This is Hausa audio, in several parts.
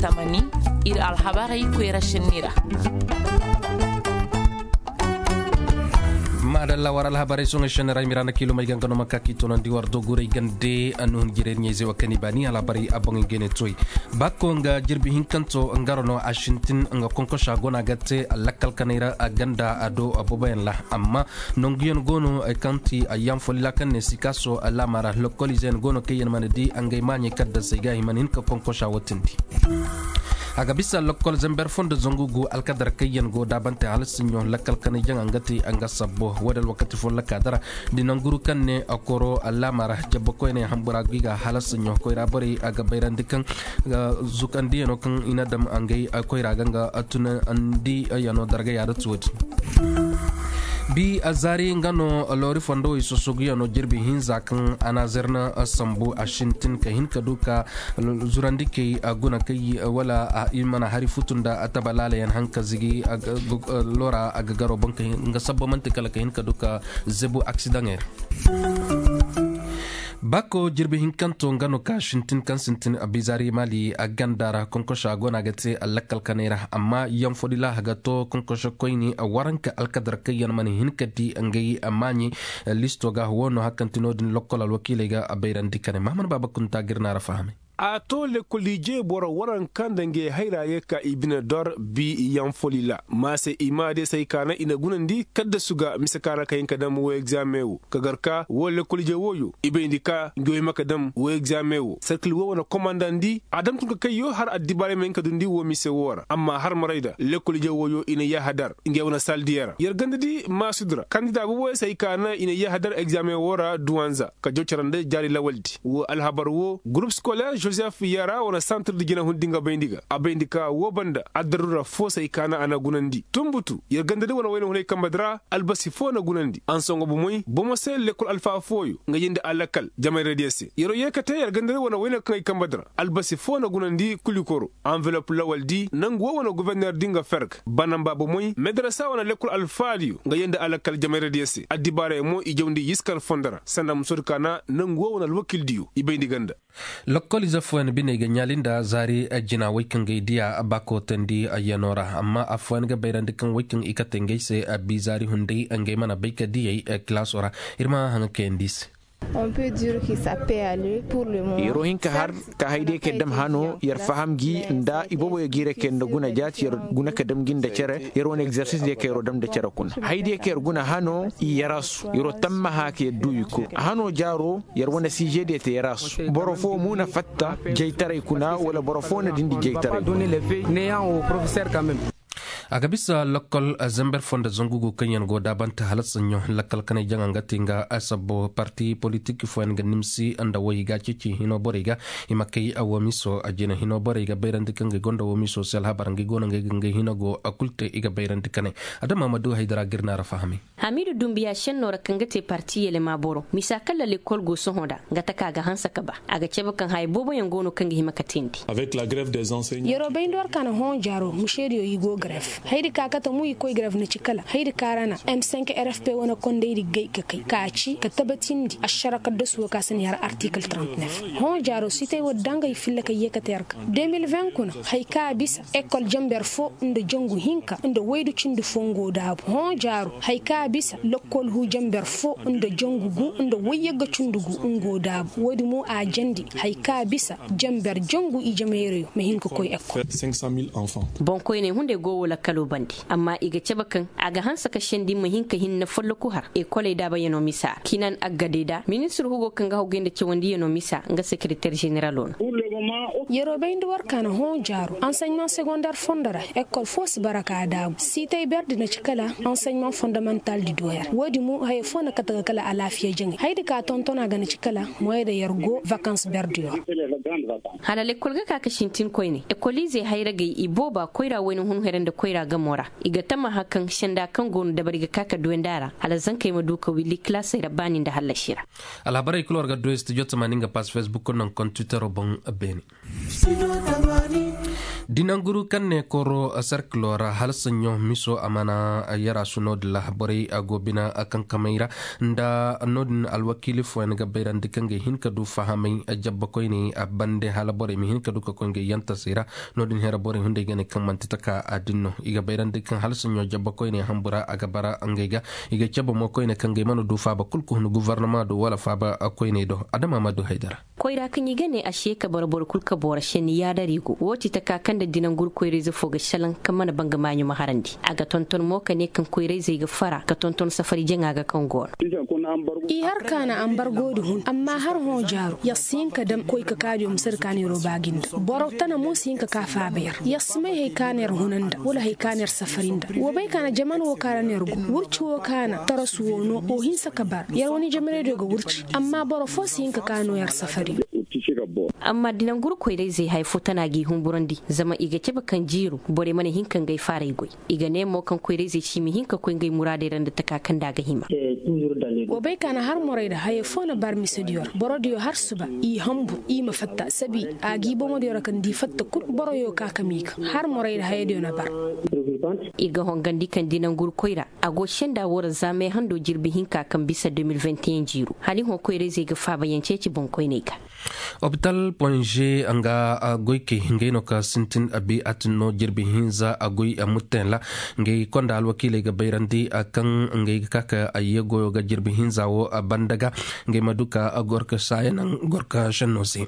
tamani ir alhabari kwera shenira. madalla waral habari songa shenera mirana kilo mai gangano makaki tonan di wardo gure gande anu ngire nyeze wakani bani alabari abong ngene toy bakko nga jirbi hinkanto ngarono ashintin nga konko shagona gatte lakal kanira aganda ado abobayan la amma nongiyon gono kanti ayam folila kanne sikaso alamara lokolizen gono kayen manedi angay manye kadda sega himanin ka konko shawotindi aga bisa lokol zember fondo zongugu alkadar kayen go dabante halsinyo lakal kan jang ngati anga sabbo wadal wakati fo lakadara dinanguru kanne akoro alamara jabko ene hambura giga halsinyo ko rabari aga bayrandikan zukandi no kan inadam angay ko raganga atuna andi ayano darga yada tuwati bi azari ngano lori fondo isosugiya no jirbi hinza kan anazerna sambu ashintin ka hin kaduka zurandike aguna kai wala imana hari futunda atabalala yan hanka zigi lora agagaro banka nga sabba mantikala ka hin kaduka zebu accidenger bako jirbi hinkanto ngano ka shintin kan sintin abizari mali agandara konkosha gona gate alakal kanera amma yam fodila hagato konkosha koini waranka alkadar kayan mani hinkati angai amani listo ga wono hakantino din lokol alwakile ga abayran dikane mahman baba kunta girna rafahame a to le kolije boro waran kan dange hairaye ka ibina dor bi yan folila mase imade sai kana ina gunandi kadda suga misakara kayin kadam wo exameu kagarka wo le kolije woyo ibe indika ngoy makadam wo exameu circle wo na commandandi adam tun ka kayo har addibare men kadundi wo mise wora amma har maraida le kolije woyo ina ya hadar inge wona saldiera yergandadi masudra kandida wo sai kana ina ya hadar exameu wora duwanza ka jocarande jari lawaldi wo alhabar wo groupe scolaire Joseph Yara wana centre de gina hundinga abendika wobanda adarura fosa ikana ana gunandi tumbutu yergandade wana wena hunay kambadra albasi fo na gunandi ansongo bumoy bomose lekol alfa foyo nga yende alakal jamay radiese yero yekate yergandade wana wena kay kambadra albasi fo na gunandi kulikoro enveloppe lawaldi nangu wana gouverneur dinga ferk banamba bumoy madrasa wana lekol alfaliyo nga yende alakal jamay radiese adibare mo ijawndi yiskar fondara sandam surkana nangu wana alwakil diyo ibendiganda lokol zafwan binega nyalinda zari ajina wakin gaidiya abako tandi ayanora amma afwan ga bayrandikan wakin ikatengay se abizari hundai angay mana bayka diyay klasora irma hanga kendis. On peut dire que ça peut aller pour le moment. Irohin ka har ka haide ke dam hano yar faham gi nda ibobo ya gire ke nda guna jati yar guna ka dam ginda cere yar won exercice de ke rodam de cere kun haide ke guna hano yarasu yaro tamma ha ke duyuko hano jaro yar wona CG de te yarasu borofo muna fatta jeytare kuna wala borofo na dindi jeytare donner les faits néant au professeur quand même. aga bisa lokol zember fonda zongugu kanyan go dabanta halatsanyo lakal kana janganga tinga asabo parti politique fo en ganimsi anda woyiga cici hino boriga imakay awamiso ajina hino boriga bayrandi kange gonda womiso sel habarangi gona nge hino go akulte iga bayrandi kane ada mamadou haydara girna rafahami hamidu dumbiya shennora kangate parti yele maboro misakalla le kolgo sohoda ngata kaga hansa kaba aga ceba kan hay bobo yangono kange himakatindi avec la grève des enseignants yoro bayndor kana hon jaro musheriyo yigo grève haydi kakata mu yi koy grève na cikala haydi karana M5 RFP wana konde di gay kai kaci ka tabatindi asharaka dasu ka san yar article 39 hon jaro sitay wadanga filla ka yekaterka 2020 kuna hayka bisa école jamber fo inde jongu hinka inde waydu cindi fongo dab hon jaro hayka bisa lokol hu jamber fo inde jongu gu inde wayaga cundugu ngo dab wadi mu a jandi hayka bisa jamber jongu i jamere me hinko koy école 500,000 enfants bon koy ne hunde go wala kalo bandi amma iga cebakan aga hansa ka shendi mahinka hinna follo ku har e kole da bayano misa kinan agade da ministre hugo kanga hogende cewandi yano misa nga secrétaire général on yero bayndi war kana hon jaro enseignement secondaire fondara école fos baraka da sitay berdi na cikala enseignement fondamental di doyer wodi mu hay fona kataga kala alafiya jengi haydi ka tontona ga na cikala moyda yargo vacances berdi hala le kolga ka kashintin koyne ekolize hayra gai iboba koyra wani hun herende koyra gamora iga tama hakan shanda kan gonu da bariga kaka duwendara hala zan kai maduka wili classe da bani da halashira alhabara ikulor ga doest jotama ninga pas facebook non kon twitter bon beni dinanguru kanne koro cerclora halsanyo miso amana yara suno de la bore agobina akan kamaira nda nodin alwakili fo en gabairan dikange hinka du fahamai jabba koyni abande hala bore mi hinka du ko konge yanta sira nodin hera bore hunde gene kan mantitaka adinno iga bairan dikan halsanyo jabba koyni hambura agabara angega iga jabba mo koyne kange manu du fa ba kulku no gouvernement do wala fa ba koyne do adama madu haidara koyra kan yigane ashe ka barbor kulka bora sheni ya darigo woti ta kakan da dinan gur koyre zo foga shalan kamana banga manyu maharandi aga tonton mo kane kan koyre zai ga fara ka tonton safari jenga ga kan gor i har kana an bar godi hun amma har ho jaru yasin ka dam koy ka kadiyo musar kane ro baginda boro tana musin ka kafa bayar yasmai hay kaner hunanda wala hay kaner safarinda wo bai kana jaman wo kaner gu wurci wo kana tarasu wono o hinsa kabar yar wani jamare daga wurci amma boro fosin ka kano yar safari amma dinan gurkoi dai zai haifo tana gi humburandi zama iga keba kan jiru bore mana hinkan gai fara igoi iga ne mo kan koi dai zai shi mi hinka koi gai murade ran da takakan daga hima wo bai kana har morai da haifo na bar misadiyor boro diyo har suba i hambu i mafatta sabi agi bomo diyo kan di fatta kur boro yo kakamika har morai da haydiyo na bar iga hongandi kan dinan gurkoira ago shenda wora zame hando jirbi hinka kan bisa 2021 jiru hali ho koi dai zai ga fa bayance ci bon koi ne ka hospital ponje anga goike ngeno ka sintin abi atno jirbi hinza agoi amutela ngai konda alwakile ga bayrandi akan ngai kaka ayego ga jirbi hinza wo bandaga ngai maduka agorka sayan gorka shannosi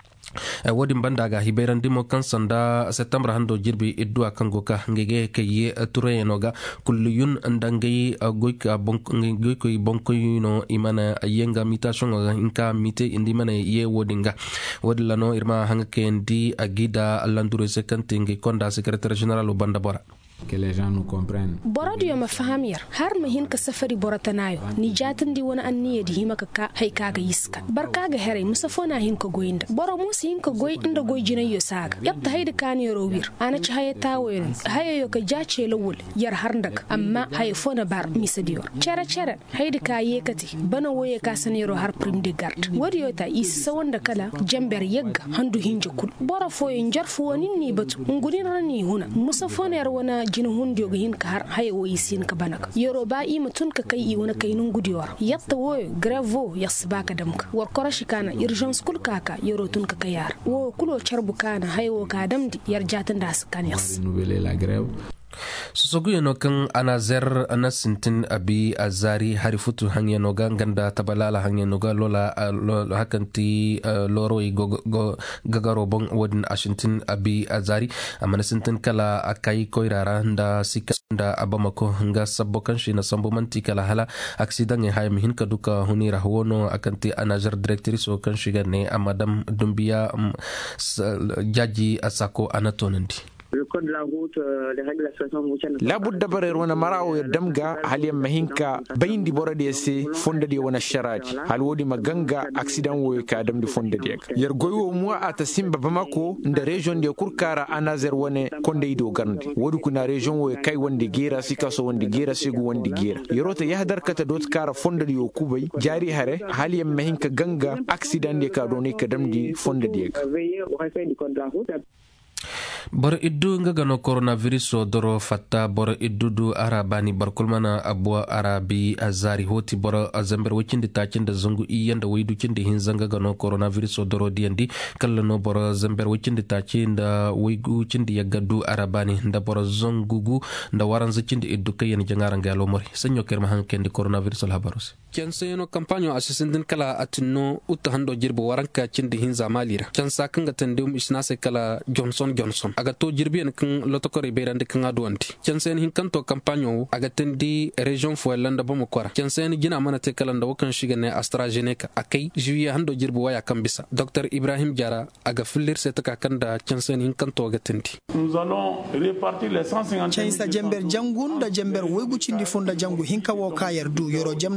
wodi bandaga hiberan dimo kan sanda september hando jirbi iddu akan goka ngege kay turenoga kulluyun andangai goika bonko bonko no imana yenga mutation inka mite indi mana ye wodinga wodlano irma hangake ndi agida landure sekante ngi konda secrétaire général banda bora que les gens nous comprennent. Borodiyo mafahamiyar har mahin ka safari boratanayo ni jatin di wani anniya di himaka ka haika ga yiska barka ga here musafona hin ka goyinda boro musi hin ka goy inda goy jinan yo saga yatta hayda kan yo rawir ana ci hayata wayin hayo ka jace lawul yar har ndak amma hayfona bar misadiyo cera hayda ka yekati bana woye ka sanero har prim de garde wodiyo ta isa wanda kala jamber yagga handu hinje kul boro foyo jarfu woni ni batu ngudin rani huna musafona yar wana jin hundiyo ga hin ka har hayo isin ka banaka yoruba i mutun ka kai i wani kainun gudiyor yatta woyo gravo yasbaka damka war korashi kana urgence kul kaka yoro tun ka kayar wo kulo charbu kana hayo ka damdi yar jatan da su kan yas la grève Sosoguyo kan anazer anasintin abi azari harifutu hanya noga ganda tabalala hanya noga lola hakanti loro gagaro bong wadin ashintin abi azari amanasintin kala akai koirara nda sikanda abamako nga sabokan shi na sambumanti kala hala aksidan ya hay mihin kaduka hunira wono akanti anazer directrice o kan shiga ne amadam dumbiya jaji asako anatonandi labudda barer wana marawo damga haliyam mahinka bayindi borade se fondade wana sharaji hal wodi maganga accident wo ka damdi fondade yer goyo mo ata simba bamako nda region de kurkara anazer wane konde do garndi wodi kuna region wo kay wonde gera sikaso wonde gera sigu wonde gera yerota yahdar kata dot kara fondade yo kubay jari hare haliyam mahinka ganga accident de ka doni ka damdi fondade bor iddu nga gano coronavirus o doro fatta bor iddu arabani barkulmana abwa arabi azari hoti bor azamber wicindi tacinde zungu iyanda waydu cinde hin zanga gano coronavirus o doro diandi kala no bor zamber wicindi tacinda waygu cindi yagadu arabani nda bor zongugu nda waranza cindi iddu kayen jangara ngalo mori sanyo kerma hankendi coronavirus al habarus kenseno kampanyo asisindin kala atinno utta hando jirbo waranka cindi hin zamalira kensa kanga tandum isnase kala Johnson aga to jirbian kan lotokore beirande kan adwanti kensen hin kanto kampanyo aga tendi region fo landa bomo kwara kensen gina mana te kala ndo kan shiga ne AstraZeneca akai juya hando jirbo waya kan bisa Dr Ibrahim Jara aga fillir se taka kanda kensen hin kanto aga tendi nous allons répartir les 150 Chaisa jember jangun da jember wegu cindi fonda jangu hinka wo kayar du yoro jamnaga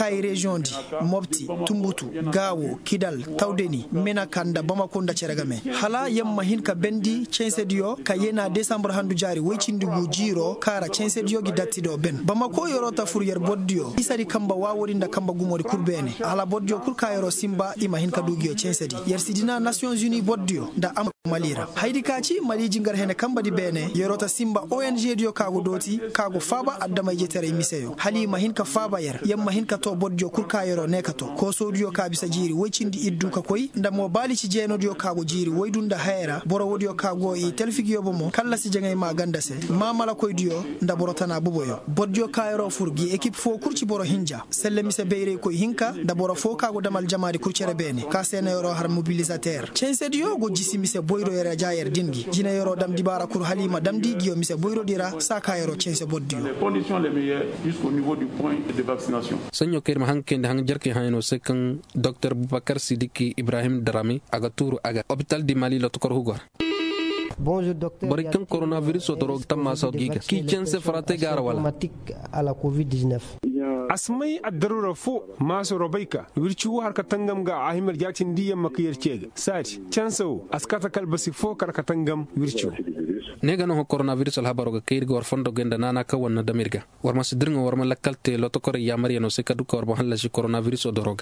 kai region di Mopti Tumbutu Gawo Kidal Tawdeni Menakanda Bamako da ceragame hala yamma hin ka bendi censedio ka yena December handu jari wechindugu jiro kara censedio gi dattido ben Bamako yorota furyer boddio isari kamba waworinda kamba gumori kurbene ala boddio kurka yoro simba ima hin ka dugio censedi yersidina Nations Unies boddio da am malira haidi kaci mali jingar hene kamba di bene yorota simba ONG dio kago doti kago faba addama jetere miseyo halima hin ka faba yer yamma hin ka to boddio kurka yoro nekato ko sodio ka bisa jiri wecindi iddu ka koy ndamo bali ci jeno dio kago jiri woydunda hayra boro wodio kago e telfigiyo bomo kala si jengay ma gandase ma mala koy dio nda borotana buboyo boddio kayro furgi équipe fo kurci boro hinja selle mise beyre koy hinka da boro fo kago damal jamaadi kurcere bene ka sene yoro har mobilisateur cense dio go jisi mise boyro yere jayer dingi jina yoro dam dibara kur halima dam di gio mise boyro dira sa kayro cense boddio les conditions les meilleures jusqu'au niveau du point de vaccination sanyo kerma hankende hang jarke hayno sekan Dr Boubacar Sidiki Ibrahim Darami aga turu aga hôpital di Mali lo tokor hugor Bonjour docteur. Barikan coronavirus odorog tamma saugiga ki cense frate gara wala à la Covid-19. asmai addarura fo maso robaika wirchu har katangam ga ahimar jatin diyam makiyar cega sati chanso askata kalbasi fo kar katangam wirchu nega no coronavirus al habaroga keirgo war fondo genda nana ka wonna damirga war masidringo war malakalte lotokore yamari no sekadu ko war halla ci coronavirus odoroga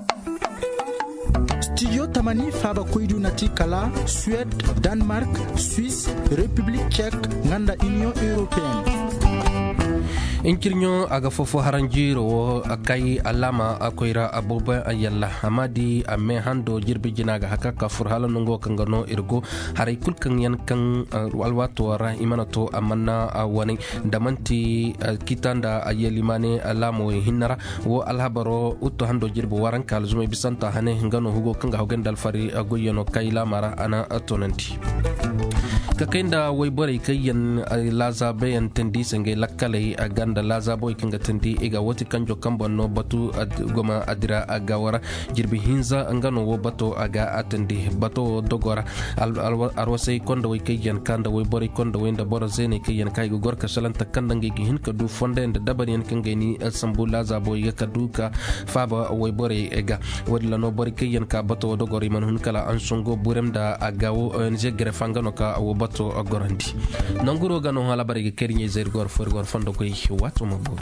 Studio Tamani Faba Koidu Nati Kala, Suède, Danemark, Suisse, République tchèque, Nganda Union Européenne. Inkirnyo aga fofo haranjiro akai alama akoira aboba ayalla amadi amme hando jirbi jinaga haka ka furhala nungo kangano irgo haray kulkan yan kan alwato ra imanato amanna wani damanti kitanda ayelimane alamo hinara wo alhabaro utto hando jirbo waran kal zuma bisanta hane ngano hugo kanga hogendal fari agoyano kayla mara ana atonanti kakenda way bore kayen laza bayan tendi senge lakkale aganda laza boy kanga tendi ega woti kanjo kambo no batu goma adira agawara jirbi hinza ngano wo bato aga atendi bato dogora arwase kondo way kayen kanda way bore kondo wenda bora zene kayen kay go gorka salanta kanda ngi hin ka du fonde nda dabari en kanga ni sambu laza boy ga kaduka faba way bore ega wadla no bore kayen ka bato dogori man hun kala ansongo buremda agawo ONG grefangano ka wo to agorandi nanguro gano hala barige kerinye zer gor for gor fondo koy watu maburi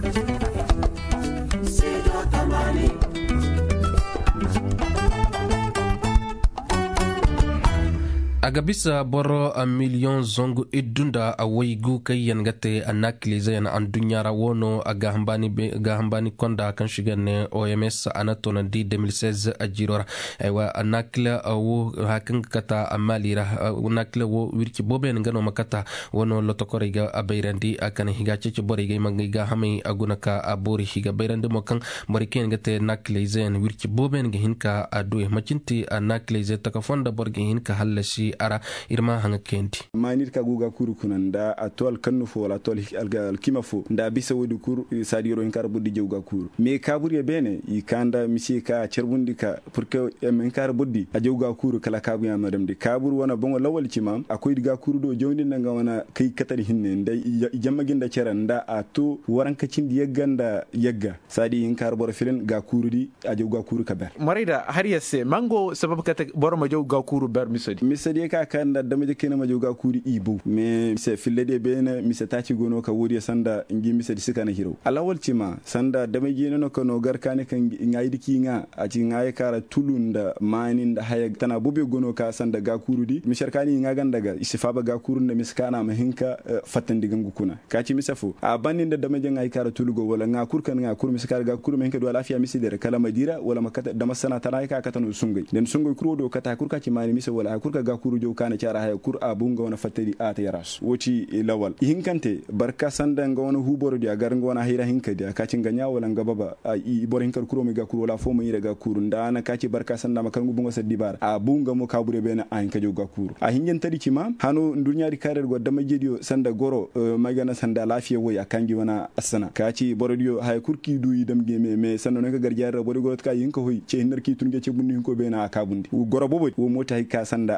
agabisa boro a million zongo idunda a waygu kayen gate anakli zayan an dunyara wono aga hambani konda kan shigane OMS anatona di 2016 ajirora aywa anakla wo hakan kata amalira anakla wo wirki boben ngano makata wono lotokore ga abayrandi akan higa cece bori ga mangiga hame agunaka abori higa bayrandi mokan moriken gate nakli zayan wirki boben ga hinka adu macinti anakli zay takafonda borga hinka halashi ara irma hanga kenti manir ka guga kuru kunanda atol kanu fo wala tol al kimafo nda bisa wodi kur sadiro in karbu di jewga kuru me kaburi bene i kanda misi ka cerbundi ka pour que men kar buddi a jewga kuru kala kabu ya madam di kaburu wana bongo lawal cimam akoy diga kuru do jewndi nga wana kay katari hinne nda jamma ginda cera nda ato waranka cindi yegganda yegga sadi in kar bor filen ga kuru di a jewga kuru ka ber marida har yasse mango sabab kata bor ma jewga kuru ber misadi ka kanda damaje kena ma joga kuri ibu me se fillede bene mi se taci gono ka wodi sanda ngi mi se disika na hiro alawal cima sanda damaje no ko no garkane kan ngaydi ki nga a ci ngaye kara tulunda manin da haya tana bobe gono ka sanda ga kurudi mi sharkani nga gandaga isifa ba ga kurunda mi skana ma hinka fatandi gangu kuna ka ci mi safo a banin da damaje ngaye kara tulugo wala nga kurkan nga kur mi skara ga kur mi hinka do lafiya mi sidere kala madira wala makata da masana tana ka katano sungay den sungay kuro do kata kurka ci mani mi se wala kurka ga kuru jo kana cara hay kur abunga wana fatari ata yaras woti lawal hinkante barka sanda nga wana huboro dia gar nga wana hira hinka dia kaci nganya wala nga baba i bor hinkar kuro mi ga kuro la fo mo yira ga kuro ndana kaci barka sanda makar ngu bunga saddi bar abunga mo kabure bena a hinka jo ga kuro a hingen tadi cima hano dunyari karer go dama jedio sanda goro magana sanda lafiya woy akangi wana asana kaci borodio hay kurki du yidam geme me sanno nga gar jarra boro go ka yinka hoy ce hinar ki tunge ce bunni ko bena akabundi goro bobo wo mota hika sanda a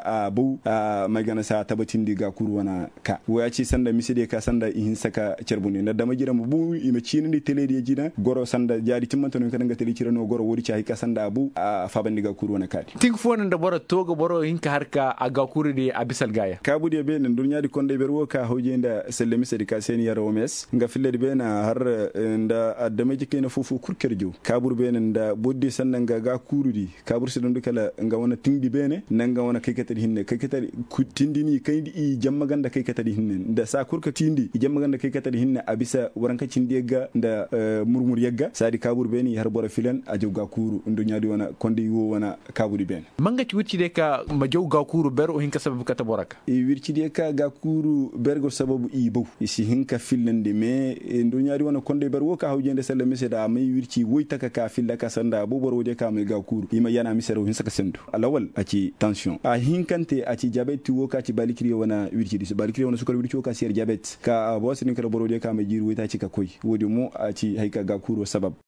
bau mai gana sa tabatin diga kuru wana ka waya ci sanda miside ka sanda in saka cerbuni na dama jira bu ima cini ni tele di jina goro sanda jari timmanto no kadanga tele cira no goro wori ci ka sanda abu a faban diga kuru wana kadi ting fona da boro togo boro hinka harka aga kuru di abisal gaya ka budi be nan dunya di konde berwo ka hojenda selle miside ka sen yara omes nga fille di be na har nda adama jike na fufu kurkerjo kabur be nan da boddi sanda nga ga kuru di kabur sidon dukala nga wana tingdi bene nanga wana kaikata hinne kaikata tindini kaydi i jamma ganda kaikata hinne da sa kurka tindi i jamma ganda kaikata hinne abisa waranka cindi yegga da murmur yegga sadi kabur beni har bora filan a jawga kuru ndo nyaadi wana kondi wo wana kaburi ben manga ci wurci de ka ma jawga kuru ber o hinka sababu kata boraka e wirci de ka ga kuru bergo sababu i bow isi hinka filande me ndo nyaadi wana konde ber wo ka hawjende sella meseda may wirci woytaka ka filla ka sanda bo bor wode ka may ga kuru ima yana misero hin saka sendu alawal aci tension a hinkante aci diabete wo ka ci balikri wana wirci dis balikri wana sukar wirci wo ka ser diabete ka bo sin kala bor wode ka may jiru woyta ci ka koy wodi mo aci hayka ga kuru sabab